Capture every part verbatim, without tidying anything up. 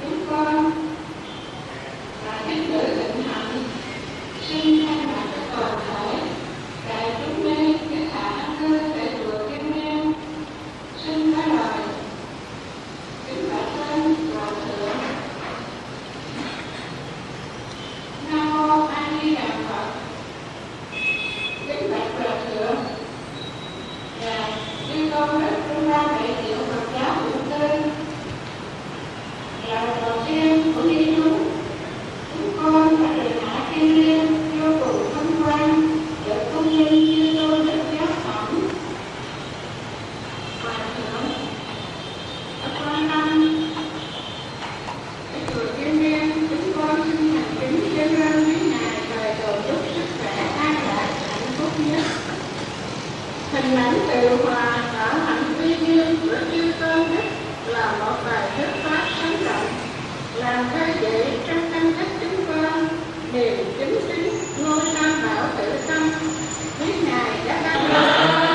chúng con và kính cử thịnh hạnh xin thay mặt các toàn thể đại chúng mê các hạ thơ tại chùa Kim Liên xin nói lời kính bạch lên hòa thượng. Nam mô A Di Đà Phật. Kính bạch hòa thượng, và như con rất trung ra đại diện Phật giáo Hữu Tư. Lời đầu tiên của đi chúng chúng con là đời hạ Kim Liên vô cùng vinh quang được công nhân như tôi được giáo phẩm. Hòa thượng đã quan tâm cái chùa Kim Liên, chúng con xin thành kính dâng lên với ngài lời cầu chúc sức khỏe an lạc hạnh phúc nhất. Hình ảnh tự hòa ở hạnh quy dương của chư tôn đức là một bài thuyết pháp sống động, làm khơi dậy trong tâm thức chúng con niềm kính kính ngôi tam bảo tự tâm với ngài đã ban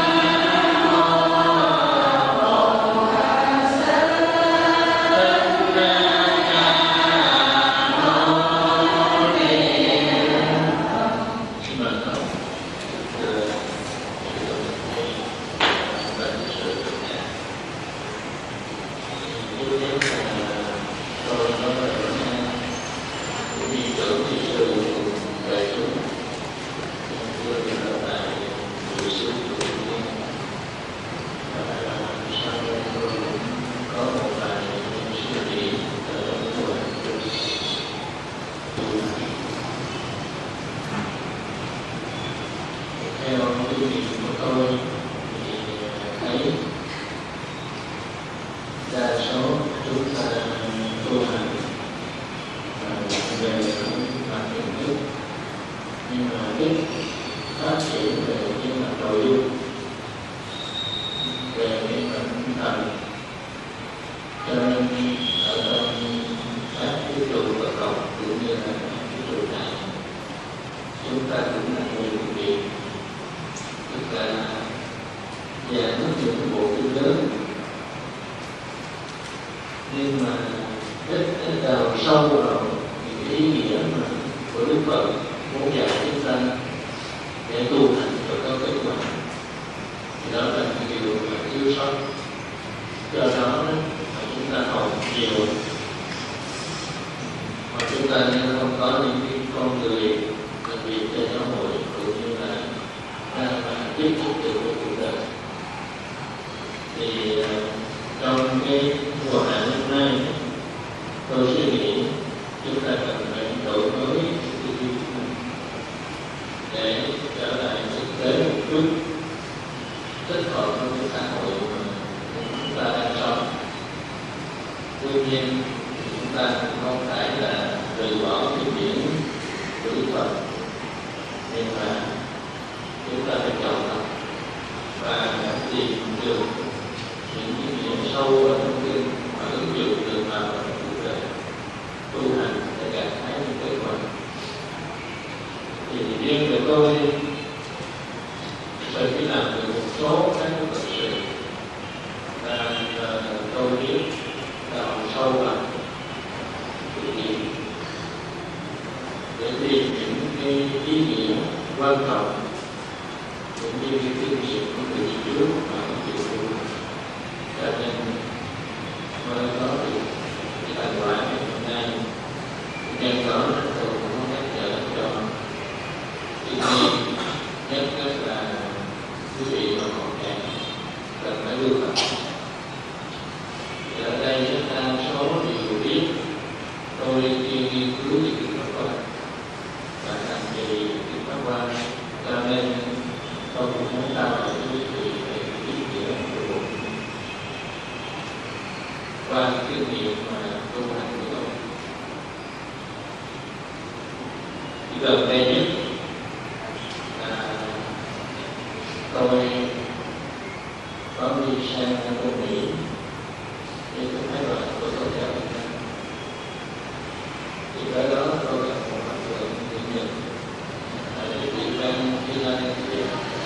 gần đây nhất là tôi có đi sang nước Mỹ thì tôi thấy là tôi có theo Việt Nam. Thì tới đó tôi gặp một học tượng tự nhiên là Việt Nam Phi Lan Việt.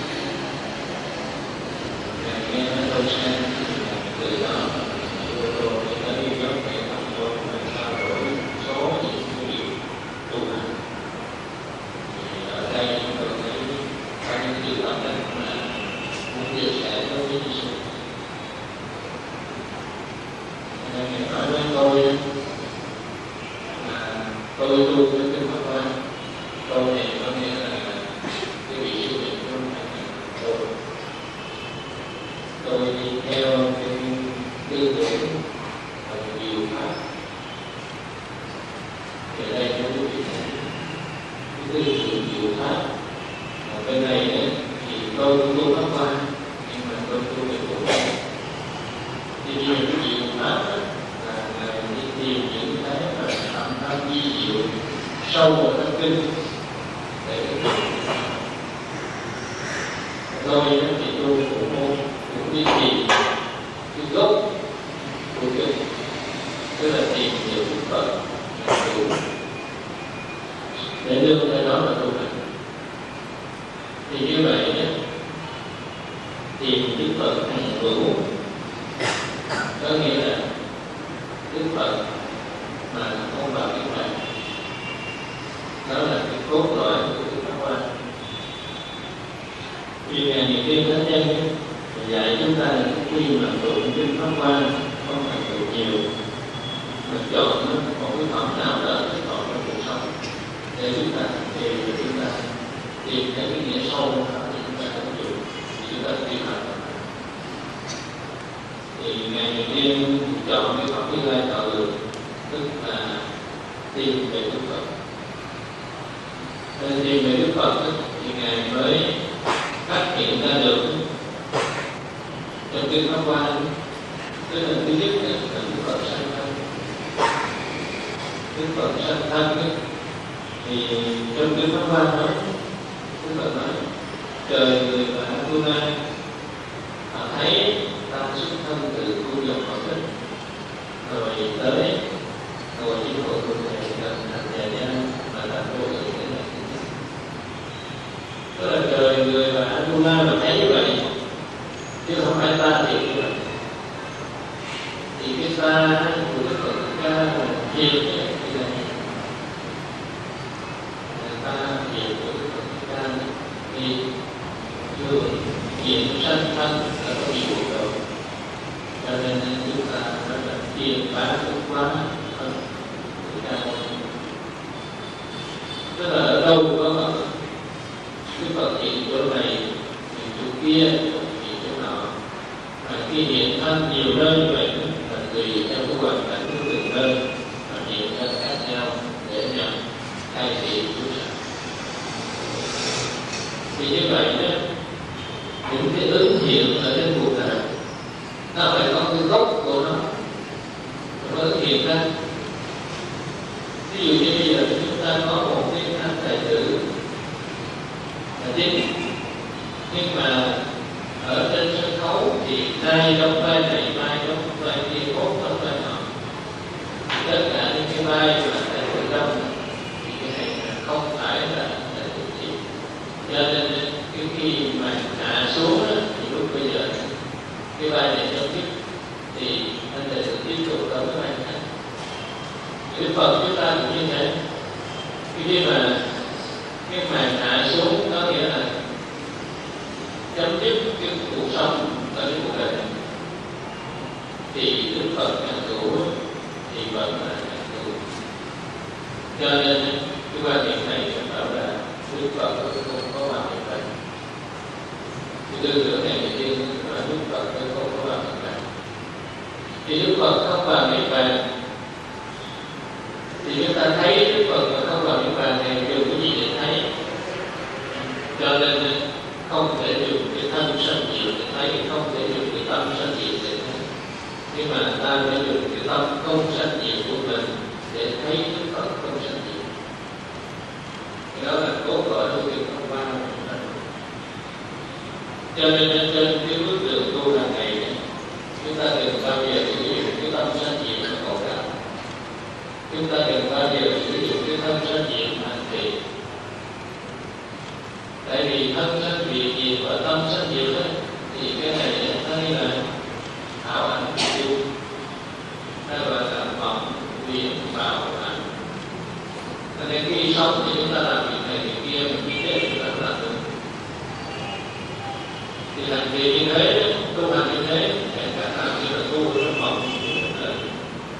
Ngài nghe nói tôi sang từ đó tôi tôi tới đi giáo về học tôi làm sao Ngài nói với tôi là tôi tu với kinh Pháp Hoa. Tôi này có nghĩa là cái vị siêu định của tôi. Tôi đi theo cái tư tưởng và nhiều pháp. Ở đây có cái vị cái tư tưởng nhiều pháp. Ở bên này ấy, thì tôi tu Pháp Hoa, nhưng mà tôi tu về Phổ Quang. Tuy nhiên cái nhiều pháp đó, là Ngài đi tìm những cái mà thâm thâm di diệu sâu vào tâm kinh để tôi thì tu cũng môn cũng đi tìm cái gốc của cái, tức là tìm hiểu Đức Phật để đưa tới đó là tu hành. Thì như vậy nhé, tìm Đức Phật hằng hữu có nghĩa là Đức Phật mà không vào cái này, đó là cái cốt lõi của Đức Pháp Hoa. Vì Ngài Niệm Tiên Thánh Nhân dạy chúng ta là khi mà tụng kinh Pháp Hoa không phải tụng nhiều, mà chọn một cái phẩm nào đó để chọn trong cuộc sống để chúng ta thì chúng ta tìm cái nghĩa sâu đó thì chúng ta ứng dụng, thì chúng ta tiến hành. Thì Ngài Niệm Tiên chọn cái phẩm Như Lai Thọ Lượng, tức là tìm về Đức Phật. Nên tìm về Đức Phật thì Ngài mới phát hiện ra được trong kinh Pháp Hoa, tức là thứ nhất là Đức Phật sanh thân. Đức Phật sanh thân ấy, thì trong kinh Pháp Hoa nói, Đức Phật nói trời người và Atuna họ thấy ta xuất thân từ khu dòng Phật tích, rồi tới rồi chỉ hội của thầy cần thành nhà nhân mà ta vô lượng thế này. Tức là trời người và Atuna mà thấy như vậy, chứ không phải ta thì như vậy. Thì cái ta của Đức Phật ca là hiền như thế này, ta hiền của Đức Phật ca thì thường hiền sanh thân là có bị buộc đầu, cho nên chúng ta nói là hiền bá cũng quá thân của ca. Tức là ở đâu có Đức Phật hiện chỗ này hiện chỗ kia hiện chỗ nào, và khi hiện thân nhiều nơi như vậy là tùy theo cái hoàn cảnh của từng nơi mà hiện thân khác nhau để nhằm thay thế chúng ta. Vì như vậy đó, những cái ứng hiện ở trên cuộc đời nó phải có cái gốc của nó nó mới hiện ra. Ví dụ như bây giờ chúng ta có một cái anh tài tử là chính, nhưng mà ở trên sân khấu thì nay đóng vai này, mai đóng vai kia, cốt đóng vai nọ, tất cả những cái vai mà tài tử đóng thì cái này không phải là tài tử gì. Cho nên cái khi mà hạ xuống đó, thì lúc bây giờ cái vai này trong tiếp thì anh tài tử tiếp tục đóng cái vai khác. Đức Phật chúng ta cũng như thế. Khi mà cái màn hạ xuống có nghĩa là chấm dứt cái cuộc sống ở cái cuộc đời này, thì Đức Phật hằng hữu thì vẫn là hằng hữu. Cho nên cái quan niệm này bảo là Đức Phật không có hoàn niệm này. Cái tư tưởng này thì tiên là Đức Phật không có hoàn niệm này. Thì Đức Phật không hoàn niệm này thì chúng ta thấy Đức Phật mà không vào niết bàn thì dùng cái gì để thấy? Cho nên không thể dùng cái thân sanh diệu để thấy, không thể dùng cái tâm sanh diệu để thấy. Nhưng mà ta phải dùng cái tâm không sanh diệu của mình để thấy Đức Phật không sanh diệu. Đó là cốt lõi của việc không qua. Cho nên trên cái bước đường tu hàng ngày này, chúng ta đừng bao giờ sử dụng cái tâm sanh diệu để cầu đạo. Chúng ta đừng bao giờ sử dụng cái thân sanh diệu hành trì. Tại vì thân sanh diệu gì và tâm sanh diệu đó, thì cái này đây là ảo ảnh diệu, hay gọi là vọng quyền bảo ảnh. Cho nên khi sống thì chúng ta làm việc này việc kia, mình khi chết thì chúng ta làm được. Thì hành trì như thế, tu hành như thế, cả làm như là tu trong vọng.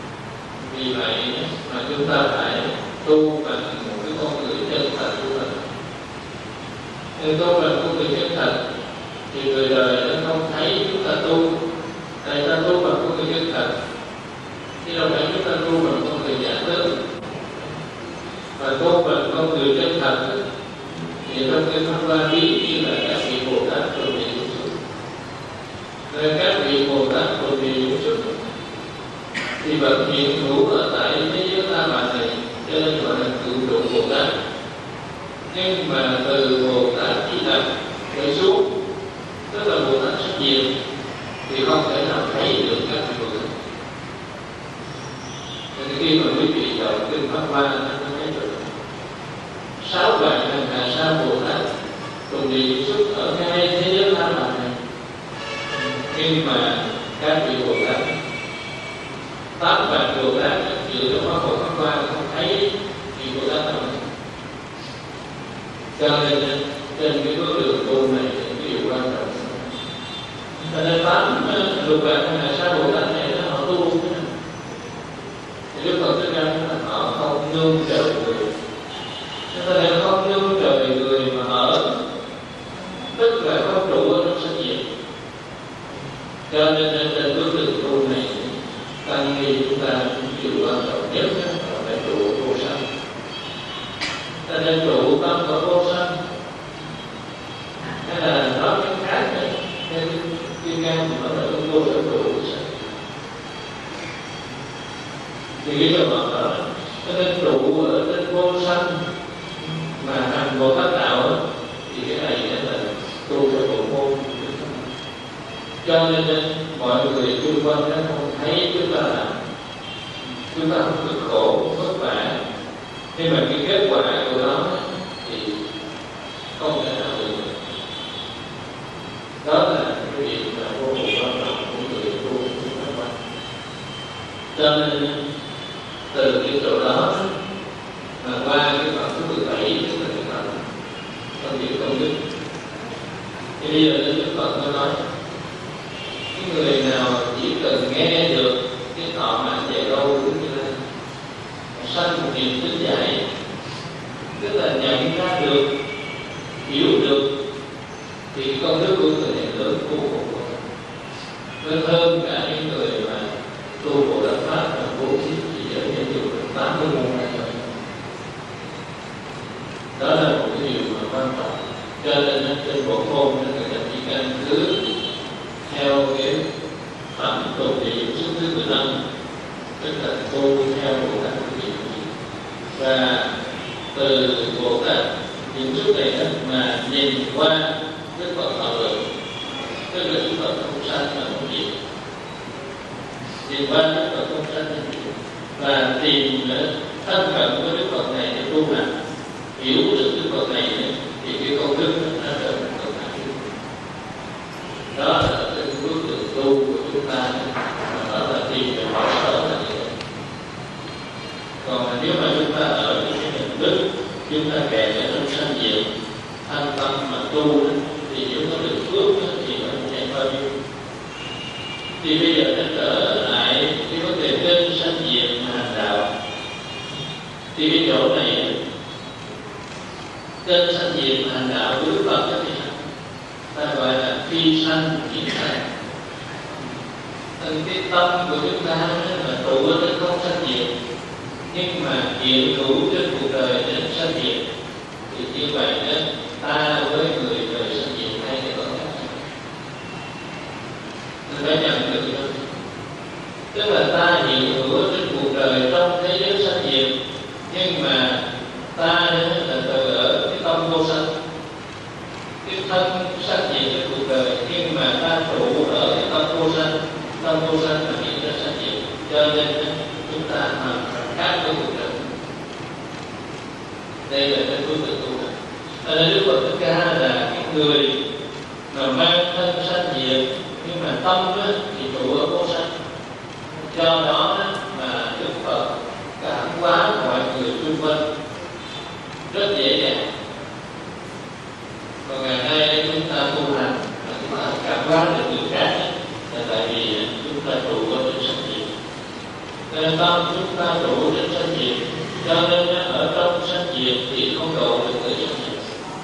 Vì vậy mà chúng ta phải tu bằng một cái con người chân thật của mình. Nếu tu bằng con người chân thật thì người đời nó không thấy chúng ta tu. Tại ta tu bằng con người chân thật thì đâu phải chúng ta tu bằng con người giả tướng. Và tu bằng con người chân thật thì trong cái pháp hoa bí như là các vị Bồ Tát Phổ Trì Vũ Xuất. Rồi các vị Bồ Tát Phổ Trì Vũ Xuất thì vẫn hiện hữu ở tại thế giới ta bà này, cho nên gọi là cựu độ Bồ Tát. Nhưng mà từ Bồ Tát Di Lặc trở xuống, tức là Bồ Tát Sắc Diệu, thì không thể nào thấy được các vị Bồ Tát. Nên khi mà quý vị đọc kinh Pháp Hoa, nó thấy được sáu vạn hàng hà sa Bồ Tát cùng đi xuất ở ngay thế giới ta bà này. Nhưng mà các vị Bồ Tát, tám vạn Bồ Tát dựa trong Pháp Hội Pháp Hoa không thấy vị Bồ Tát nào. Cho nên trên cái bước đường tu này là cái điều quan trọng. Cho nên tám lục vạn hàng hà sa Bồ Tát này họ tu thế nào? Thì Đức Phật Thích Ca là họ không nương trời người. Cho nên không nương trời người mà ở, tức là không trụ ở trong sanh diệt. Cho nên trên bước đường tu này tăng ni chúng ta điều quan trọng nhất là phải trụ vô sanh. Ta nên trụ tâm ở vô sanh. Hay là nói cái khác này, theo Kim Cang thì nói là vô sanh trụ vô sanh. Thì cái trường hợp đó, cho nên trụ ở trên vô sanh mà hành Bồ Tát đạo thì cái này là tu cho bộ môn. Cho nên mọi người xung quanh nó không thấy chúng ta làm, chúng ta không cực khổ, vất vả, nhưng mà cái kết quả của nó thì không thể nào được. Đó là cái việc mà vô cùng quan trọng của người tu chúng ta quan. Cho nên từ cái chỗ đó mà qua cái phần thứ mười bảy tức là cái phần phần việc công đức. Thì bây giờ Đức Phật mới nói cái người nào chỉ cần nghe được cái thọ mạng dạy đâu cũng như là sanh một niềm tin giải, tức là nhận ra được, hiểu được, thì công đức của người này lớn vô cùng, lớn hơn cả những người mà tu Bồ Tát Pháp và bố thí chỉ ở những điều tám mươi môn này thôi. Đó là một cái điều mà quan trọng. Cho nên trên bộ môn người ta chỉ căn cứ theo cái phẩm Phổ Trì Vũ Xuất thứ mười lăm, tức là tu theo Bồ Tát Phổ Trì. Và từ Bồ Tát Vũ Xuất này mà nhìn qua Đức Phật thọ lượng, tức là Đức Phật không sanh mà không diệt. Nhìn qua Đức Phật không sanh mà diệt và tìm thân cận với Đức Phật này để tu hành, hiểu được Đức Phật này thì cái công đức nó trở thành công đức. Đó là cái bước đường tu của chúng ta, đó là tìm về mọi sở là như vậy. Còn nếu mà chúng ta ở những cái hình đức, chúng ta kẹt ở trong sanh diệt, thanh tâm mà tu thì chúng ta được phước thì nó không chạy bao nhiêu. Thì bây giờ nó trở lại cái vấn đề trên sanh diệt mà hành đạo. Thì cái chỗ này trên sanh diệt mà hành đạo của Đức Phật thì ta gọi là phi sanh hiện tại. Nên cái tâm của chúng ta là trụ ở trên không sanh diệt, nhưng mà hiện hữu trên cuộc đời đến sanh diệt. Thì như vậy đó, ta với người đời sanh diệt hay thì có khác nhau. Nên phải nhận được đó. Tức là ta hiện hữu trên cuộc đời trong thế giới sanh diệt, nhưng mà ta là từ ở cái tâm vô sanh, cái thân sanh diệt trên cuộc đời, nhưng mà ta trụ ở cái tâm vô sanh, tâm vô sanh là hiện ra sanh diệt. Cho nên chúng ta hoàn toàn khác với cuộc đời. Đây là cái phương tiện tu hành. Cho nên Đức Phật Thích Ca là cái người mà mang thân sanh diệt, nhưng mà tâm thì trụ ở vô sanh. Do đó mà Đức Phật cảm hóa mọi người xung quanh rất dễ dàng. Còn ngày nay chúng ta tu hành mà chúng ta cảm hóa được người khác là tại vì chúng ta trụ ở trên sanh diệt. Nên nên tâm chúng ta đủ trên sanh diệt, cho nên ở trong sanh diệt thì không độ được tới sanh diệt.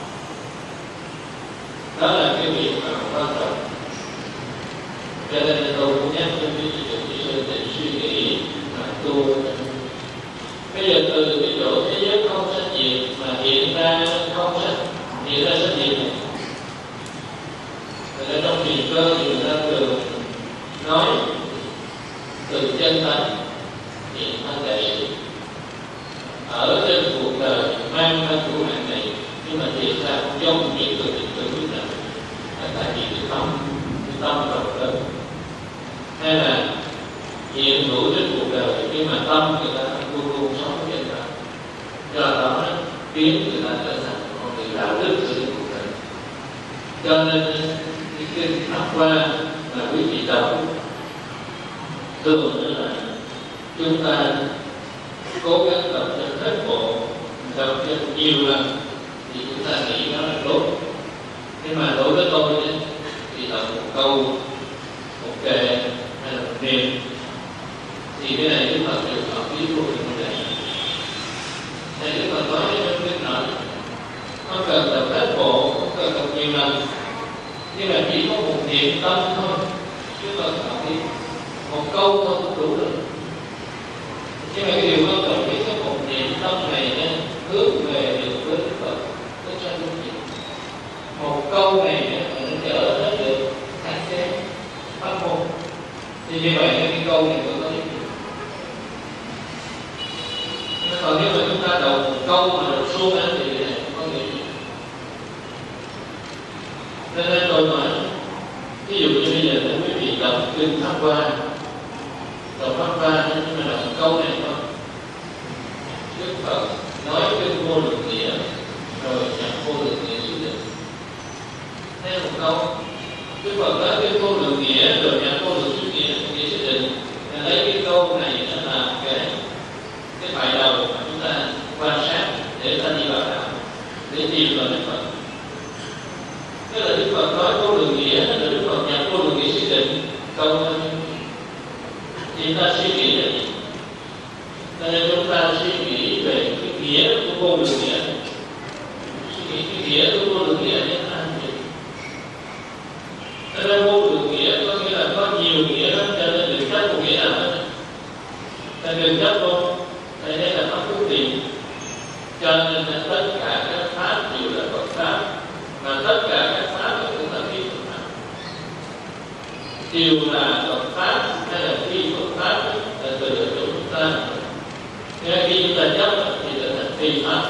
Đó là cái việc mà quan trọng. Cho nên tôi cũng nhắc cho quý vị kỹ sư để suy nghĩ mà tu. Bây giờ từ cái chỗ thế giới không sanh diệt mà hiện ra không sanh, hiện ra sanh diệt này. Ở trong thiền cơ thì người ta thường nói từ chân tánh hiện thân đại sĩ. Ở trên cuộc đời mang thân của mạng này, nhưng mà thiệt ra trong những người định tử biết rằng là tại vì cái tâm, cái tâm rộng lớn. Hay là hiện hữu trên cuộc đời nhưng mà tâm người ta luôn luôn sống trên đó, do đó biến người ta trở thành con người đạo đức trên cuộc đời. Cho nên cái kinh Pháp Hoa là quý vị đọc thường là chúng ta cố gắng tập cho hết bộ, tập cho nhiều lần thì chúng ta nghĩ nó là tốt. Nhưng mà đối với tôi ấy, thì đọc một câu, một kệ hay là một niệm thì cái này chúng ta đều hợp lý vô cùng vấn đề. Thì chúng ta nói trong kinh nói không cần tập hết bộ, không cần tập nhiều lần, nhưng mà chỉ có một niệm tâm thôi, chứ cần hợp lý. Một câu thôi cũng đủ rồi. Nhưng mà cái điều quan trọng nhất cái một niệm tâm này nên hướng về được với Đức Phật, với sanh diệt. Một câu này nó trở đến được thánh thế pháp môn. Thì như vậy cái câu này mới có ý nghĩa. Còn nếu mà chúng ta đọc một câu mà đọc suông á thì này không có nghĩa gì. Nên tôi nói, ví dụ như bây giờ nếu quý vị đọc kinh Pháp Hoa, đọc Pháp Hoa nhưng mà đọc một câu này thôi. Đức Phật nói kinh vô lượng nghĩa, rồi nhập vô lượng nghĩa xuất định. Thêm một câu, Đức Phật nói kinh vô lượng nghĩa, rồi nhập vô lượng xuất nghĩa, nghĩa xuất định. Nên lấy cái câu này nó làm cái cái bài đầu mà chúng ta quan sát để ta đi vào đạo, để tìm vào Đức Phật. Tức là Đức Phật nói vô lượng nghĩa, rồi Đức Phật nhập vô lượng nghĩa xuất định. Câu thì ta suy nghĩ là gì? Cho nên chúng ta suy nghĩ về cái nghĩa của vô lượng nghĩa. Suy nghĩ cái nghĩa của vô lượng nghĩa như thế nào vậy? Cho nên vô lượng nghĩa có nghĩa là có nhiều nghĩa lắm, cho nên đừng chấp một nghĩa nào hết. Ta đừng chấp luôn. Đây đây là pháp phúc tiền. Cho nên là tất cả các pháp đều là Phật pháp, và tất cả các pháp cũng là phi Phật pháp. Đều là Phật pháp hay là phi Phật pháp là từ ở chỗ chúng ta. Nên khi chúng ta chấp thì trở thành phi pháp.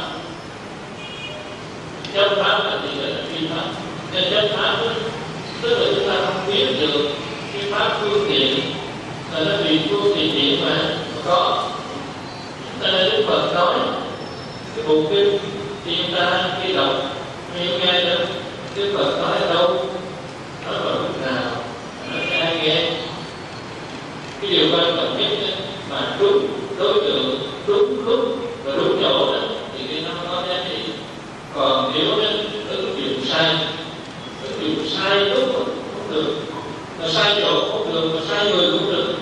Chấp pháp là thì trở thành phi pháp. Nên chấp pháp tức là chúng ta không biết được cái pháp phương tiện là nó vì phương tiện điện mà có. Cho nên Đức Phật nói cái bộ kinh thì chúng ta khi đọc hay nghe được Đức Phật nói ở đâu, nói vào lúc nào, nói cho ai nghe. Cái điều quan trọng nhất mà đúng đối tượng, đúng lúc và đúng chỗ đó thì cái nó có giá trị. Còn nếu nó ứng dụng sai, ứng dụng sai lúc mà không được, mà sai chỗ không được, mà sai người cũng được.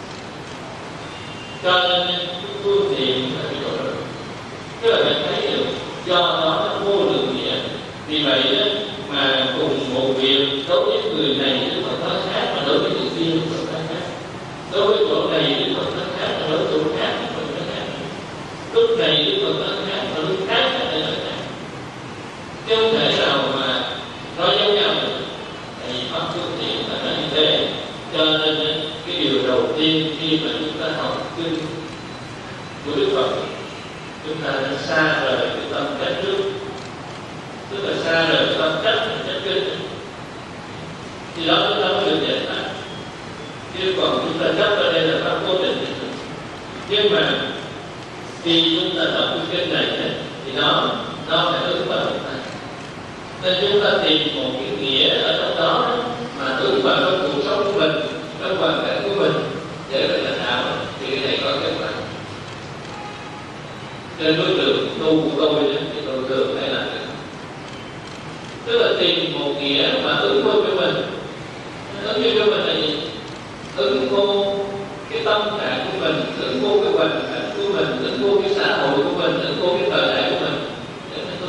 Cho nên cái phương tiện là cái chỗ đó. Tức là mình thấy được do đó nó vô lượng nghĩa. Vì vậy đó mà cùng một việc đối với người này Đức Phật nói khác, mà đối với người kia Đức Phật nói khác. Đối với chỗ này Đức Phật nói khác, mà đối với chỗ khác Đức Phật nói khác. Lúc này Đức Phật nói khác, mà lúc khác là nói khác. Chứ không thể nào mà nói giống nhau được. Tại vì pháp phương tiện là nói như thế. Cho nên cái điều đầu tiên khi mà chúng ta học kinh của Đức Phật, chúng ta đã xa rời cái tâm cách trước, tức là xa rời cái tâm cách và cách kinh, thì đó chúng ta mới được giải thoát. Chứ còn chúng ta chấp ở đây là pháp cố định. Nhưng mà khi chúng ta đọc cái kinh này thì nó nó phải ứng vào chúng ta. Nên chúng ta tìm một cái nghĩa ở trong đó mà ứng vào trong cuộc sống của mình, trong hoàn cảnh của mình để mình lãnh đạo thì cái này có kết quả. Trên đối tượng tu của tôi thì tôi thường phải làm được. Tức là tìm một nghĩa mà ứng vô cho mình. Ứng vô cho mình là gì? Ứng vô cái tâm trạng của mình, ứng vô cái hoàn cảnh của mình, lĩnh vô cái xã hội của mình, lĩnh vô cái thời đại của mình để mình tu.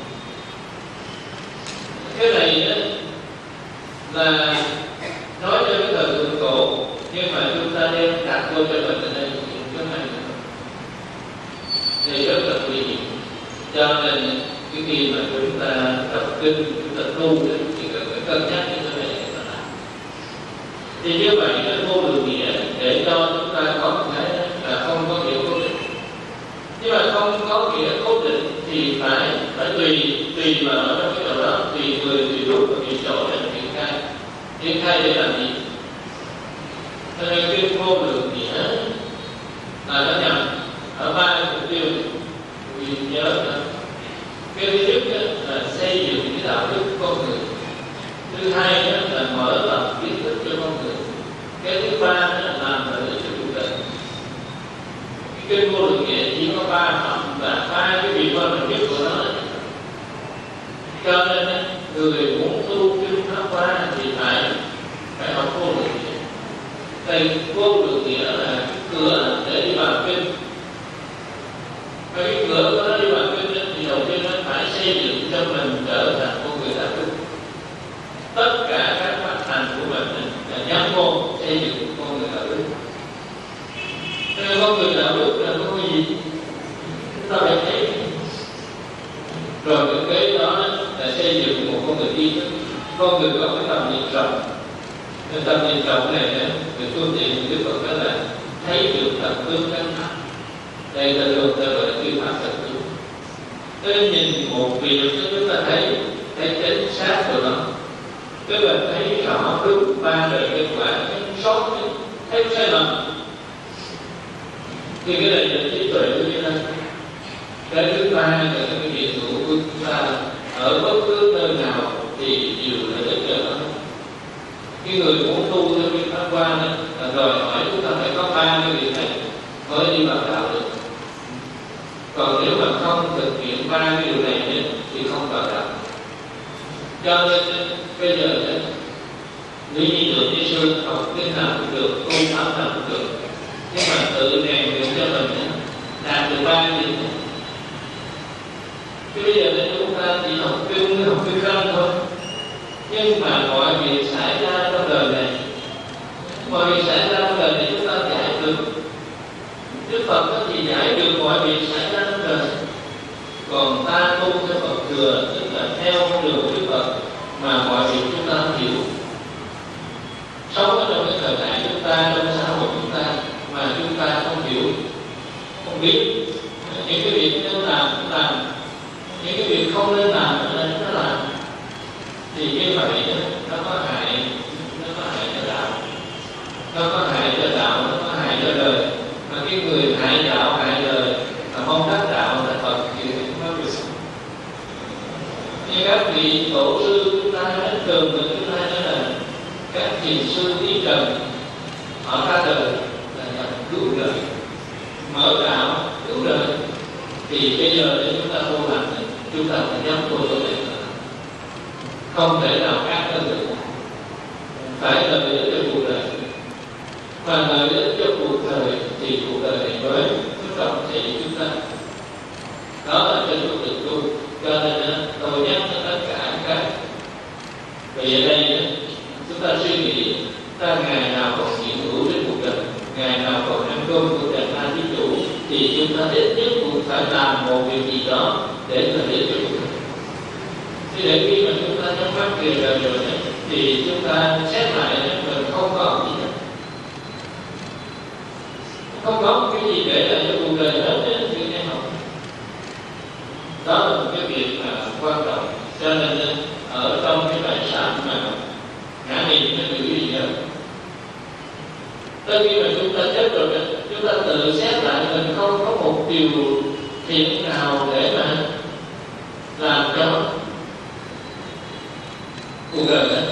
Cái này đó là nói cho cái thời thượng cổ, nhưng mà chúng ta đem đặt vô cho mình ở đây cái này thì rất là nguy hiểm. Cho nên cái khi mà chúng ta tập kinh, chúng ta tu thì cần phải cân nhắc những cái này để làm. Thì như vậy nó vô lượng nghĩa để cho chúng ta có một cái là không có nghĩa cố định. Nhưng mà không có nghĩa cố định thì phải phải tùy tùy mà ở trong cái chỗ đó, tùy người, tùy lúc và tùy chỗ để triển khai. Triển khai để làm gì? Cho nên cái vô lượng nghĩa là nó nhằm ở ba mục tiêu vì nhớ là cái thứ nhất là xây dựng cái đạo đức của con người, thứ hai là mở rộng kiến thức cho con người, cái thứ ba là làm lợi ích cho cuộc đời. Cái kinh vô lượng nghĩa chỉ có ba phẩm và ba cái vị quan trọng nhất của nó. Cho nên người muốn tu kinh pháp qua thì phải phải học vô lượng nghĩa. Đây vô lượng nghĩa là cửa để đi vào kinh. Và cái cửa của nó đi vào kinh thì đầu tiên nó phải xây dựng cho mình trở thành con người đạo đức. Tất cả các phát hành của mình là nhắm môn xây dựng con người đạo đức. Cho nên con người đạo đức là có gì? Chúng ta phải thấy. Rồi cái kế đó là xây dựng một con người tri thức. Con người có cái tầm nhìn rộng. Cái tầm nhìn rộng này về phương tiện của Đức Phật đó là thấy được thật tương căn thẳng. Đây là được ta gọi là chuyên pháp thật tướng. Tôi nhìn một việc chúng ta thấy thấy chính xác của nó, tức là thấy rõ đúng ba đời kết quả, thấy sót, thấy sai lầm. Thì cái này là trí tuệ của chúng ta. Cái thứ ba là cái việc của chúng ta ở bất cứ nơi nào thì đều là rất là cái người muốn tu theo cái pháp quan này là đòi hỏi chúng ta phải có ba cái việc này mới đi vào đạo được. Còn nếu mà không thực hiện ba cái điều này thì không vào đạo. Cho nên bây giờ nếu như được như xưa học kinh nào cũng được, tu pháp nào cũng được, nhưng mà tự rèn luyện cho mình đạt được ba điều này. Chứ bây giờ chúng ta chỉ học kinh, học kinh răng thôi. Nhưng mà mọi việc xảy ra trong đời này, mọi việc xảy ra trong đời này chúng ta giải được. Đức Phật có gì giải được mọi việc xảy ra trong đời. Còn ta tu theo Phật thừa, tức là theo con đường của Đức Phật mà mọi việc chúng ta không hiểu. Sống ở trong cái thời đại chúng ta, trong xã hội chúng ta mà chúng ta không hiểu, không biết những cái việc nên làm cũng làm, những cái việc không nên làm nên nó làm. Thì như vậy nó có hại, nó có hại cho đạo, nó có hại cho đạo, nó có hại cho đời. Mà cái người hại đạo, hại đời mà mong đắc đạo là Phật thì không có được. Như các vị tổ sư chúng ta đến trường của chúng ta nói là các thiền sư tí trần, họ ra đời là nhằm cứu đời, mở đạo, cứu đời. Thì bây giờ để chúng ta tu hành, chúng ta phải nhắm tu chỗ này, không thể nào khác hơn được. Phải lợi ích cho cuộc đời, và lợi ích cho cuộc đời thì cuộc đời này mới trọng thị chúng ta. Đó là trên cuộc đời tu. Cho nên tôi nhắc cho tất cả các vì ở đây chúng ta suy nghĩ ta ngày nào còn hiện hữu trên cuộc đời, ngày nào còn ăn cơm của đời ta thí chủ, thì chúng ta ít nhất cũng phải làm một việc gì đó để lợi ích cho cuộc đời. Thì để khi mà chúng ta nhắm mắt kìa đời rồi đấy, thì chúng ta xét lại mình không có gì hết, không có cái gì để lại cho cuộc đời hết đấy, thì nghe không? Đó là một cái việc mà quan trọng. Cho nên ở trong cái bài sản mà ngã niệm nó chữ gì đó, tới khi mà chúng ta chết rồi, chúng ta tự xét lại mình không có một điều thiện nào để mà làm cho cuộc đời đó.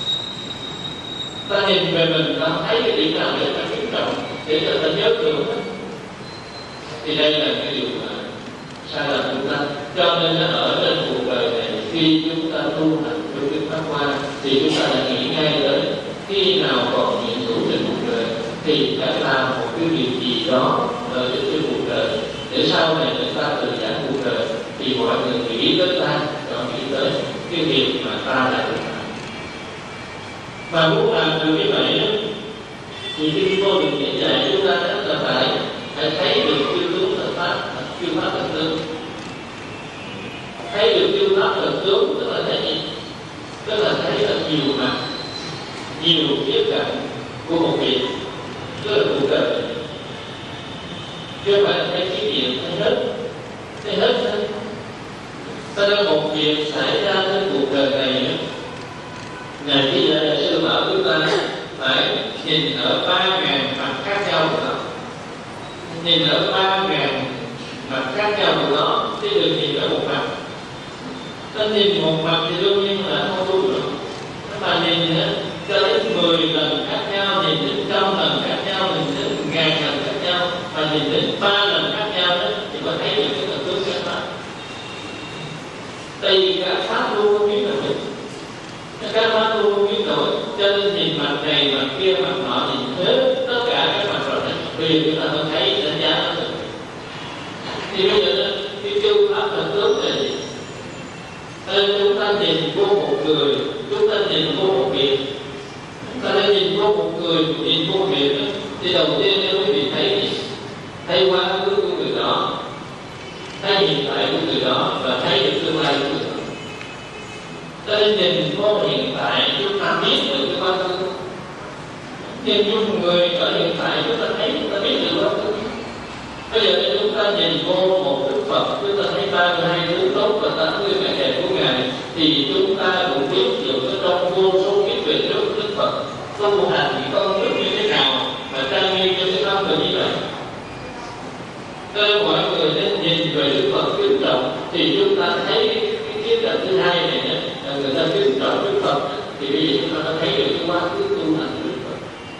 Ta nhìn về mình ta thấy cái điểm nào để ta kính trọng, để cho ta nhớ được. Thì đây là cái điều mà sai lầm chúng ta. Cho nên ở trên cuộc đời này, khi chúng ta tu hành trong cái pháp qua, thì chúng ta đã nghĩ ngay đến khi nào còn hiện hữu trên cuộc đời thì phải làm một cái việc gì đó ở trên cuộc đời, để sau này chúng ta tự giảng cuộc đời thì mọi người nghĩ tới ta, và nghĩ tới cái việc mà ta đã được làm. Mà muốn làm được như vậy thì khi cô được dạy dạy chúng ta là phải phải thấy được chư tướng thật pháp, chư pháp thật tướng. Thấy được chư pháp thật tướng tức là thấy gì? Tức là thấy là nhiều mặt, nhiều khía cạnh của một việc, tức là cuộc đời. Chứ không phải thấy cái gì thấy hết, thấy hết thôi. Cho nên một việc xảy ra trên cuộc đời này, ngày bây giờ là sư bảo chúng ta phải nhìn ở ba ngàn mặt khác nhau của nó, nhìn ở ba ngàn mặt khác nhau của nó, chứ đừng nhìn ở một mặt. Ta nhìn một mặt thì đương nhiên là không đúng được. Mà nhìn cho đến mười lần khác nhau, nhìn đến trăm lần khác nhau, nhìn đến ngàn lần khác nhau, mà nhìn đến ba lần khác nhau đó thì có thấy được cái thật tướng cái pháp. Tại vì cả pháp luôn không biết đổi, các pháp luôn không biết đổi, cho nên nhìn mặt này, mặt kia, mặt nọ, nhìn hết tất cả các mặt rồi, vì chúng ta mới thấy đánh giá nó được. Thì bây giờ cái chư pháp thật tướng là gì? Nên chúng ta nhìn vô một người, chúng ta nhìn vô một việc. Ta nên nhìn vô một người, nhìn vô việc đó, thì đầu tiên nếu quý vị thấy gì? Thấy quá khứ của người đó, thấy hiện tại của người đó, và thấy được tương lai của người đó. Ta nên nhìn vô hiện tại, chúng ta biết được cái quá khứ. Nhìn vô một người ở hiện tại, chúng ta thấy, chúng ta biết được quá khứ. Bây giờ chúng ta nhìn vô một Đức Phật, chúng ta thấy ba mươi hai thứ tốt và tám mươi vẻ đẹp của Ngài, thì chúng ta cũng biết được trong vô số kiếp về trước Đức Phật tu hành thì công đức như thế nào mà trang nghiêm cho cái tâm người như vậy. Nên mọi người nên nhìn về Đức Phật kính trọng, thì chúng ta thấy cái khía cạnh thứ hai này đó, là người ta kính trọng Đức Phật, thì bây giờ chúng ta thấy được cái quá khứ tu hành của Đức Phật.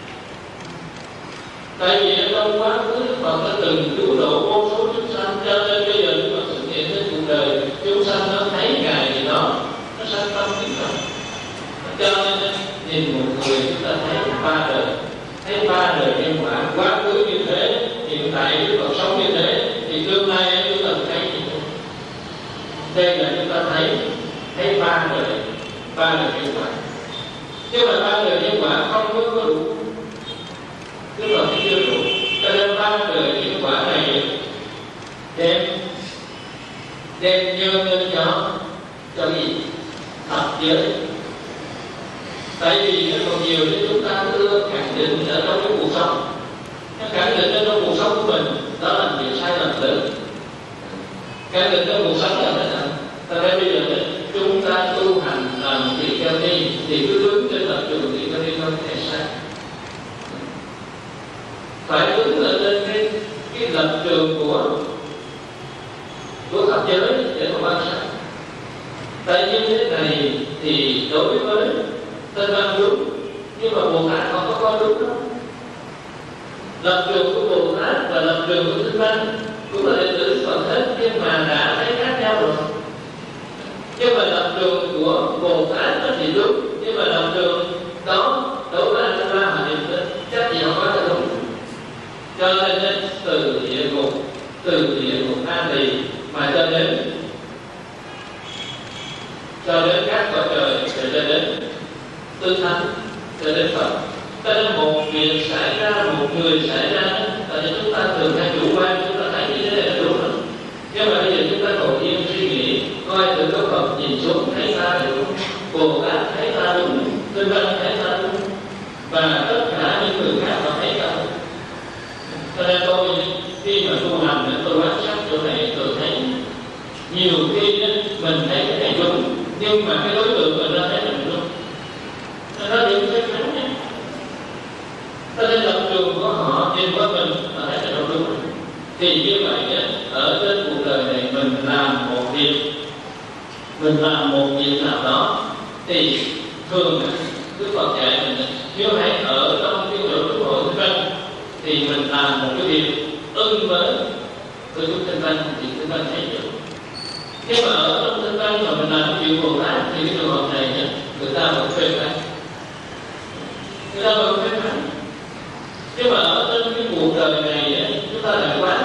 Tại vì trong quá khứ Đức Phật đã từng cứu độ vô số chúng sanh, cho nên bây giờ Đức Phật thực hiện đến cuộc đời, chúng sanh nó thấy Ngài gì đó, nó sanh tâm kính trọng. Cho nên nhìn một người chúng ta thấy ba đời, thấy ba đời nhân quả, quá khứ như thế, hiện tại Đức Phật sống như thế, thì tương lai chúng ta thấy như thế. Đây là chúng ta thấy thấy ba đời, ba đời nhân quả. Nhưng mà ba đời nhân quả không có, có đủ, tức là chưa đủ. Cho nên ba đời nhân quả này đem đem nhân lên cho cho gì? Thập giới. Tại vì nó còn nhiều để chúng ta cứ khẳng định ở trong cái cuộc sống, nó khẳng định ở trong cuộc sống của mình, đó là việc sai lầm lớn. Khẳng định trong cuộc sống là thế nào? Tại đây bây giờ chúng ta tu hành làm việc theo đi thì cứ đứng trên lập trường thì theo đi không thể sai. Phải đứng ở trên cái cái lập trường của của thập giới để mà quan sát. Tại như thế này thì đối với Tân Văn đúng, nhưng mà Bồ Tát không có coi đúng đâu. Lập trường của Bồ Tát và lập trường của Tân Văn cũng là đệ tử Phật hết, nhưng mà đã thấy khác nhau rồi. Nhưng mà lập trường của Bồ Tát nó thì đúng, nhưng mà lập trường đó đối với Anh La mà niệm tin chắc gì không có là đúng. Cho nên từ địa ngục, từ địa ngục A Tỳ mà cho đến cho đến các cõi trời, cho đến tư thánh, cho đến Phật. Cho nên một việc xảy ra, một người xảy ra, là chúng ta thường hay chủ quan, chúng ta thấy như thế là đúng rồi. Nhưng mà bây giờ chúng ta ngồi yên suy nghĩ, coi từ Đức Phật nhìn xuống thấy ta đúng, Bồ Tát thấy ta đúng, Tư Văn thấy ta đúng, và tất cả những người khác họ thấy ta đúng. Cho nên tôi khi mà tu hành, tôi quan sát chỗ này, tôi thấy nhiều khi mình thấy cái này đúng, nhưng mà cái đối tượng mình ra thấy mình đúng. Nó điểm cái khác nhé. Cho nên lập trường của họ nhìn qua mình là thấy là đúng. Thì như vậy ở trên cuộc đời này mình làm một việc, mình làm một việc nào đó, thì thường Đức Phật dạy mình nếu hãy ở trong cái chỗ của hội Tinh Văn thì mình làm một cái việc ưng với với chúng Tinh Văn thì Tinh Văn thấy được. Nếu mà ở trong Tinh Văn mà mình làm cái việc Bồ Tát thì cái trường hợp này người ta vẫn phê phán, người ta vẫn phê phán. Nhưng mà ở trên cái cuộc đời này chúng ta lại quá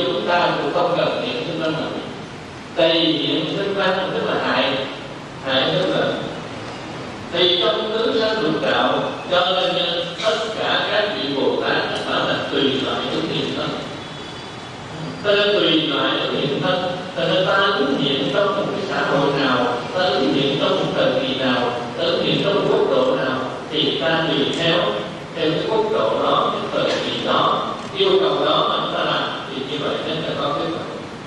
chúng ta cũng không cần niệm xưng văn nữa. Tại vì niệm xưng văn tức là hại, hại tức là thì trong tứ sanh lục đạo, cho nên tất cả các vị Bồ Tát bảo là tùy loại ứng hiện thân. Cho nên tùy loại ứng hiện thân, cho nên ta ứng hiện trong một cái xã hội nào, ta ứng hiện trong một thời kỳ nào, ta ứng hiện trong một quốc độ nào, thì ta tùy theo theo cái quốc độ đó, cái thời kỳ đó, yêu cầu đó mà chúng ta làm, thì như vậy nên là có kết quả.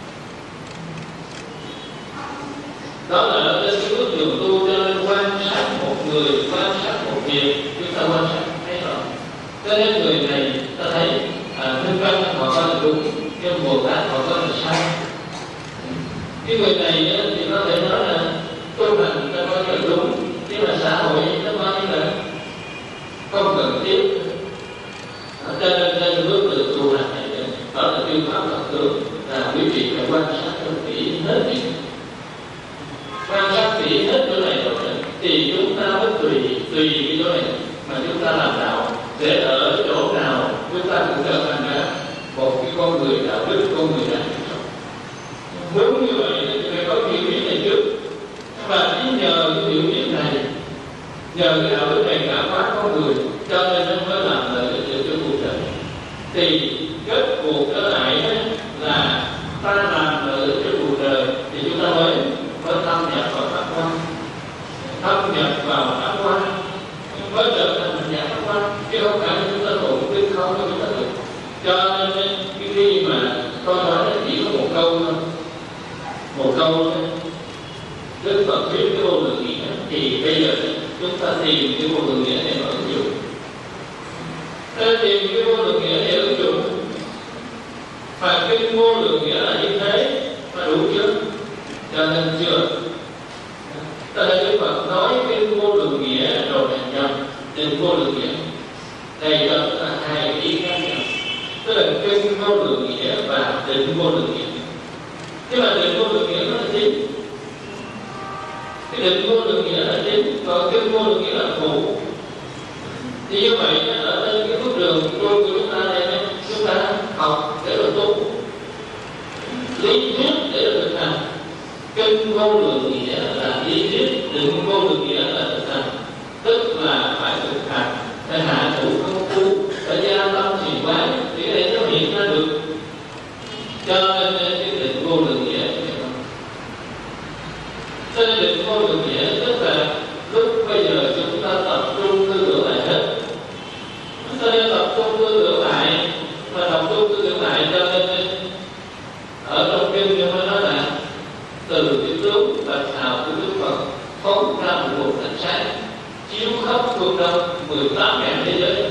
Đó là trên cái bước đường tu, cho nên quan sát một người, quan sát một việc, chúng ta quan sát thấy rõ. Cho nên người này ta thấy à, Kinh Văn họ có là đúng, nhưng Bồ Tát họ có là sai. Cái người này thì có thể nói là tu hành ta coi như là đúng, nhưng mà xã hội ta coi như là không cần thiết. Cho nên trên bước đường tu hành này, đó là tiêu pháp Phật tướng, là quý vị phải quan sát cho kỹ hết đi. Quan sát kỹ hết chỗ này rồi thì chúng ta mới tùy tùy cái chỗ này mà chúng ta làm đạo, để ở chỗ nào chúng ta cũng trở thành ra một cái con người đạo đức, con người đạo đức. Muốn như vậy thì phải có hiểu biết này trước, và chỉ nhờ cái hiểu biết này, nhờ cái đạo đức này cảm hóa con người, cho nên nó mới làm lợi ích cho cuộc đời. Thì kết cuộc trở lại là ta làm lợi ích cho cuộc đời thì chúng ta mới mới thâm nhập vào pháp quan, thâm nhập vào pháp quan mới trở thành một nhà pháp quan, chứ không phải chúng ta tụng kinh không cho chúng ta được. Cho nên cái khi mà tôi nói nó chỉ có một câu thôi, một câu thôi, Đức Phật thuyết cái vô lượng nghĩa, thì bây giờ chúng ta tìm cái vô lượng nghĩa để mà ứng dụng. Ta tìm cái vô lượng nghĩa để ứng dụng, và cái vô lượng nghĩa là như thế mà đủ chưa? Cho nên chưa. Tại đây Đức Phật nói cái vô lượng nghĩa rồi là nhầm định vô lượng nghĩa. Đây đó là hai ý khác nhau. Tức là kinh vô lượng nghĩa và định vô lượng nghĩa. Nhưng mà định vô lượng nghĩa nó là chính. Cái định vô lượng nghĩa là chính, còn kinh vô lượng nghĩa là phụ. Thì như vậy ở trên cái bước đường tu của chúng ta đây, chúng ta học để rồi tu, lý thuyết để rồi thực hành. Kinh vô lượng nghĩa là lý thuyết, định vô lượng nghĩa là thực hành, tức là phải thực hành, phải hạ thủ công phu, phải gia tâm trì quán thì cái này nó hiện ra được. Cho nên cái định vô lượng nghĩa, cho nên định vô lượng nghĩa tức là lúc bây giờ chúng ta tập trung tư tưởng lại hết. Cho nên tập trung tư tưởng lại, mà tập trung tư tưởng lại cho nên ở trong kinh chúng ta nói là từ cái tướng bạch hào của Đức Phật phóng ra một nguồn ánh sáng chiếu khắp phương đông mười tám ngàn thế giới.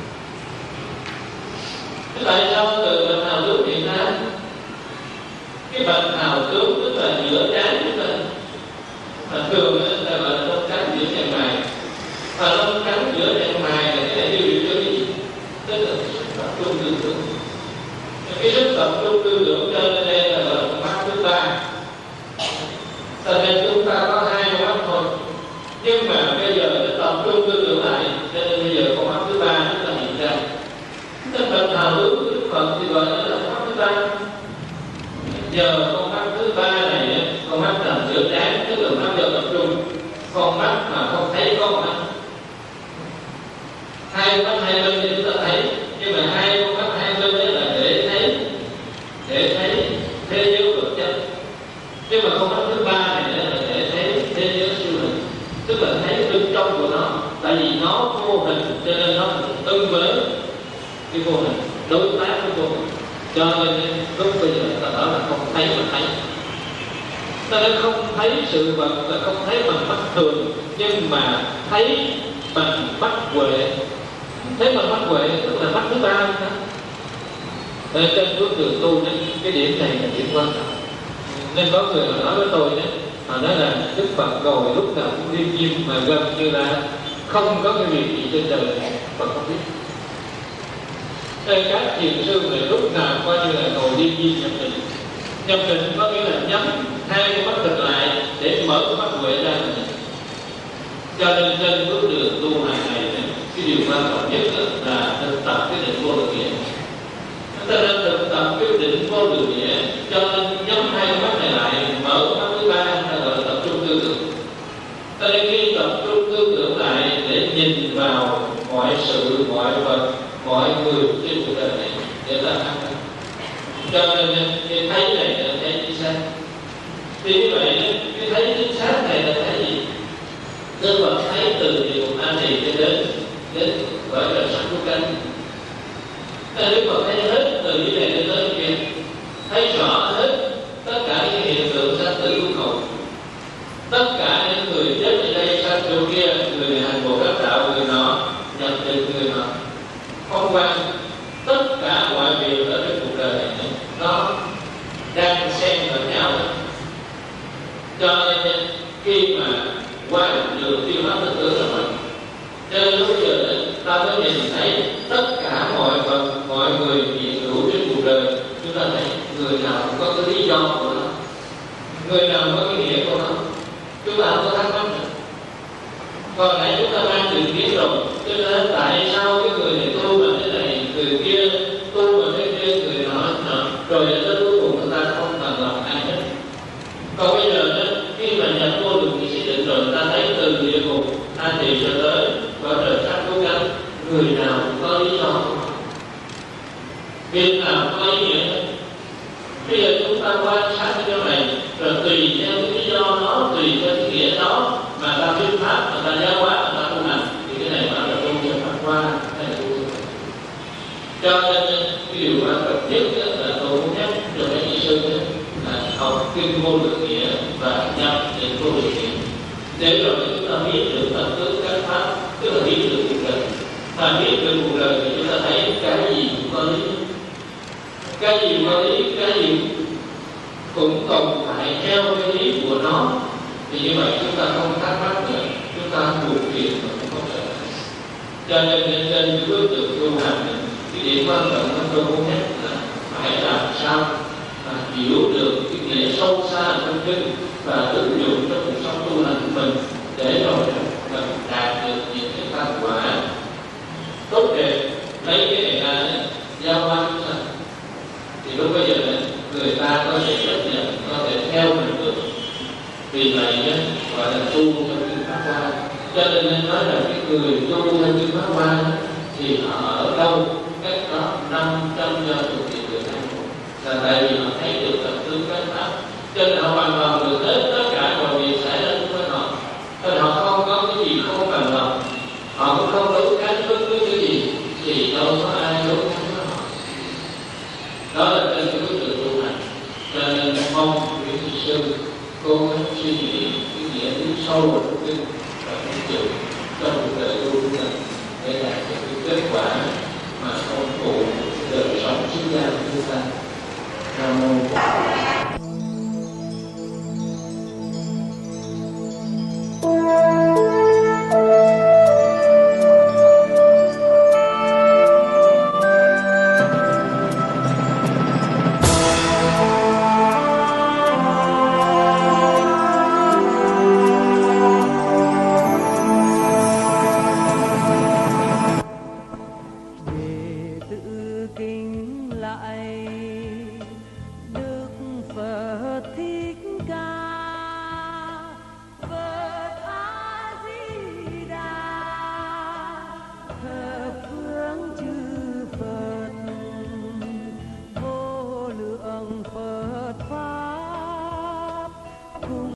Thế tại sao từ bạch hào tướng hiện ra? Cái bạch hào tướng tức là giữa trán chúng ta, mà thường là gọi là lông trắng giữa trán mày, và lông trắng giữa trán mày là cái này tiêu biểu cho cái gì? Tức là tập trung tư tưởng. Cái sức tập trung tư tưởng cho nên đây là gọi là mắt thứ ba. Cho nên chúng ta có hai con mắt thôi, nhưng mà bây giờ để tập trung tư tưởng lại, cho nên bây giờ con mắt thứ ba chúng ta hiện ra. Tức bạch hào tướng của Đức Phật thì gọi là con mắt thứ ba. Giờ con mắt thứ ba này, con mắt nằm giữa trán, tức là mắt giờ tập trung, con mắt mà không thấy con mắt. Hai mắt hai bên thì chúng ta thấy, nhưng mà hai con mắt hai bên đấy là để thấy, để thấy thế giới vật chất. Nhưng mà con mắt thứ ba này là để thấy thế giới siêu hình, tức là thấy bên trong của nó, tại vì nó vô hình cho nên nó tương với cái vô hình, đối tác với vô hình. Cho nên lúc bây giờ ta bảo là không thấy mà thấy. Ta nên không thấy sự vật là không thấy bằng mắt thường, nhưng mà thấy bằng mắt huệ. Thấy bằng mắt huệ tức là mắt thứ ba đó. Nên trên bước đường tu nên cái điểm này là điểm quan trọng. Nên có người mà nói với tôi đấy, họ nói là Đức Phật ngồi lúc nào cũng điên chim, mà gần như là không có cái việc gì trên đời này Phật không biết. Đây các thiền sư này lúc nào coi như là ngồi điên chim nhập định. Nhập định có nghĩa là nhắm hai con mắt thật lại để mở con mắt huệ ra. Cho nên trên bước đường tu hàng ngày này, cái điều quan trọng nhất là thực tập cái định vô lượng nghĩa. Ta nên thực tập cái định vô lượng sự, mọi vật, mọi người trên cuộc đời này đều là ác. Cho nên cái thấy này là thấy chính xác. Thì như vậy cái thấy chính xác này là thấy gì? Đức Phật thấy từ điều an trì cho đến đến gọi là sắc của canh. Đức Phật thấy hết từ cái này đến tới kia, thấy rõ hết tất cả những hiện tượng sanh tử luân hồi. Tất cả những người chết ở đây sang chỗ kia, người này hành Bồ Tát đạo, người nọ nhập định, người nọ không quan. Tất cả mọi điều ở trên cuộc đời này nó đang xen vào nhau. Cho nên khi mà qua được tiêu hóa thực tướng là mình, cho nên lúc giờ ta mới nhìn thấy tất cả mọi vật, mọi người hiện hữu trên cuộc đời. Chúng ta thấy người nào cũng có cái lý do của nó, người nào có cái nghĩa của nó. Chúng ta không có thắc mắc nữa. Còn nãy chúng ta mang định kiến rồi, cho nên tại sao cái người này tu mà thế này, người kia tu mà thế kia, người nọ nọ, rồi đến cuối cùng người ta không cần lòng ai hết. Còn bây giờ đó, khi mà nhập vô được cái sĩ định rồi, ta thấy từ địa ngục an trì cho tới và trời sắc cố gắng, người nào cũng có lý do, việc nào có ý nghĩa hết. Bây giờ chúng ta quan sát cái chỗ này, rồi tùy theo cái lý do đó, tùy theo cái nghĩa đó mà ta thuyết pháp, mà ta giáo hóa, mà ta tu hành, thì cái này gọi là tu theo pháp qua hay là tu theo pháp. Cho nên cái điều quan trọng nhất là tôi muốn nhắc cho các vị sư là học kinh vô lượng nghĩa và nhập định vô lượng nghĩa, để rồi chúng ta biết được tất tướng các pháp, tức là biết được cuộc đời. Mà biết được cuộc đời thì chúng ta thấy cái gì cũng có lý, cái gì có lý, cái gì cũng còn phải theo cái lý của nó. Thì như vậy chúng ta không thắc mắc nữa, chúng ta buộc việc mà không có sợ. Cho nên trên trên cái đối tượng tu hành này, cái điểm quan trọng của tôi muốn nhắc là phải làm sao mà hiểu được cái nghĩa sâu xa trong kinh và ứng dụng trong cuộc sống tu hành của mình, để rồi mình đạt được những cái thành quả tốt đẹp. Lấy cái này ra giao hóa chúng ta, thì lúc bây giờ này, người ta có thể chấp nhận, có thể theo mình được. Vì vậy nhé, gọi là tu theo kinh pháp hoa. Cho nên nên nói là cái người tu theo kinh pháp hoa thì họ ở đâu cách đó năm trăm do thuộc địa người này, là tại vì họ thấy được tập tướng các pháp, cho nên họ hoàn toàn được hết tất cả mọi việc xảy ra xung quanh họ. Cho nên họ không có cái gì không bằng lòng, họ cũng không đấu kháng bất cứ cái gì, thì đâu có ai đấu kháng với họ. Đó là trên cái đối tượng tu hành. Cho nên mong quý vị sư cố gắng suy nghĩ cái nghĩa lý sâu của kinh và ứng dụng trong cuộc đời tu của mình để đạt được cái kết quả mà không phụ đời sống xuất gia của chúng ta. Nam mô